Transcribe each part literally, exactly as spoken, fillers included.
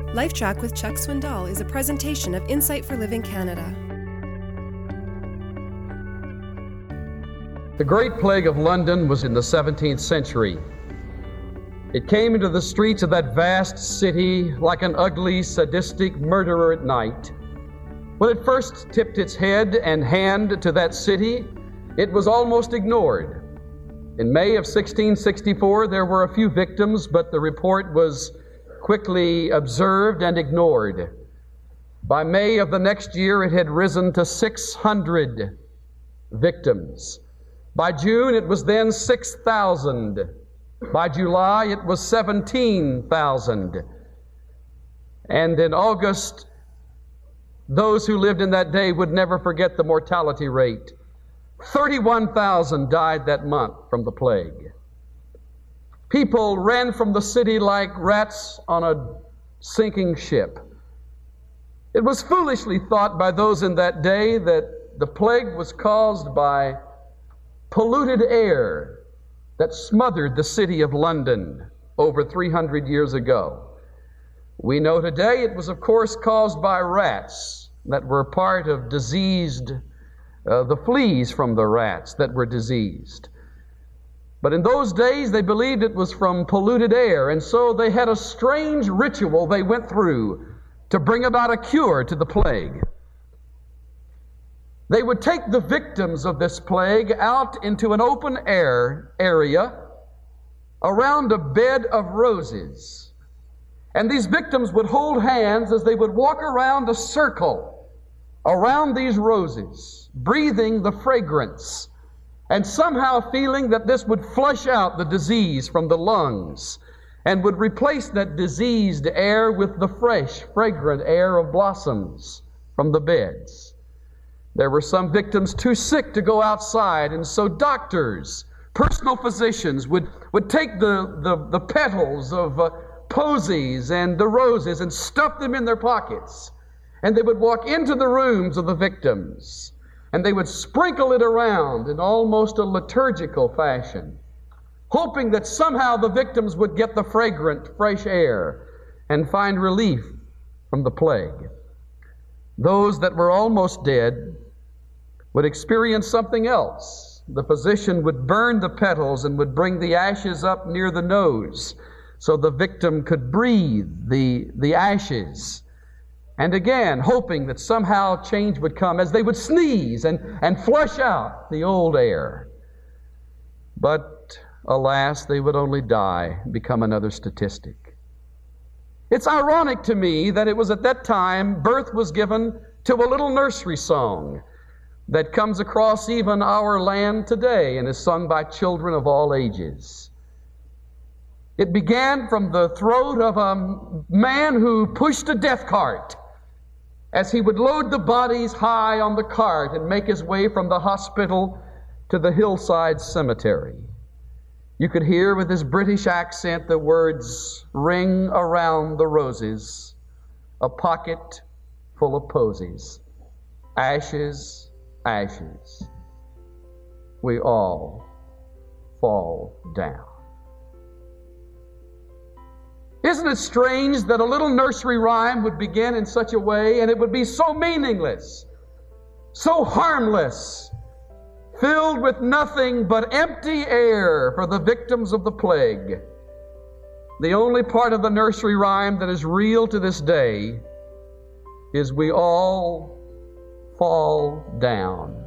LifeTrack with Chuck Swindoll is a presentation of Insight for Living Canada. The Great Plague of London was in the seventeenth century. It came into the streets of that vast city like an ugly, sadistic murderer at night. When it first tipped its head and hand to that city, it was almost ignored. In May of sixteen sixty-four, there were a few victims, but the report was quickly observed and ignored. By May of the next year, it had risen to six hundred victims. By June, it was then six thousand. By July, it was seventeen thousand. And in August, those who lived in that day would never forget the mortality rate. thirty-one thousand died that month from the plague. People ran from the city like rats on a sinking ship. It was foolishly thought by those in that day that the plague was caused by polluted air that smothered the city of London over three hundred years ago. We know today it was, of course, caused by rats that were part of diseased, uh, the fleas from the rats that were diseased. But in those days, they believed it was from polluted air, and so they had a strange ritual they went through to bring about a cure to the plague. They would take the victims of this plague out into an open air area around a bed of roses. And these victims would hold hands as they would walk around a circle around these roses, breathing the fragrance and somehow feeling that this would flush out the disease from the lungs and would replace that diseased air with the fresh, fragrant air of blossoms from the beds. There were some victims too sick to go outside, and so doctors, personal physicians, would, would take the, the, the petals of uh, posies and the roses and stuff them in their pockets. And they would walk into the rooms of the victims, and they would sprinkle it around in almost a liturgical fashion, hoping that somehow the victims would get the fragrant, fresh air and find relief from the plague. Those that were almost dead would experience something else. The physician would burn the petals and would bring the ashes up near the nose so the victim could breathe the, the ashes. And again, hoping that somehow change would come as they would sneeze and, and flush out the old air. But alas, they would only die, become another statistic. It's ironic to me that it was at that time birth was given to a little nursery song that comes across even our land today and is sung by children of all ages. It began from the throat of a man who pushed a death cart as he would load the bodies high on the cart and make his way from the hospital to the hillside cemetery. You could hear with his British accent the words, "Ring around the roses, a pocket full of posies, ashes, ashes, we all fall down." Isn't it strange that a little nursery rhyme would begin in such a way and it would be so meaningless, so harmless, filled with nothing but empty air for the victims of the plague? The only part of the nursery rhyme that is real to this day is we all fall down.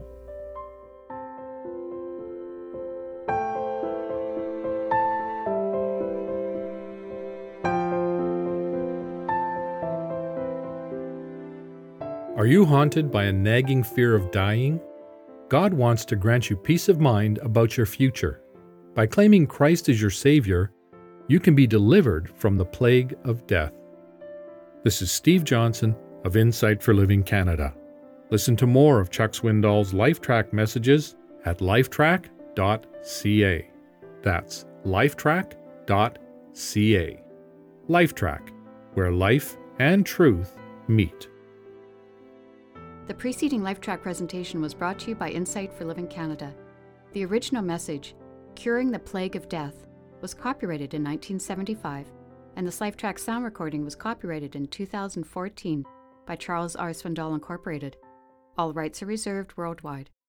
Are you haunted by a nagging fear of dying? God wants to grant you peace of mind about your future. By claiming Christ as your Savior, you can be delivered from the plague of death. This is Steve Johnson of Insight for Living Canada. Listen to more of Chuck Swindoll's LifeTrack messages at lifetrack dot c a. That's lifetrack dot c a. LifeTrack, where life and truth meet. The preceding LifeTrack presentation was brought to you by Insight for Living Canada. The original message, Curing the Plague of Death, was copyrighted in nineteen seventy-five and this LifeTrack sound recording was copyrighted in two thousand fourteen by Charles R. Swindoll Incorporated. All rights are reserved worldwide.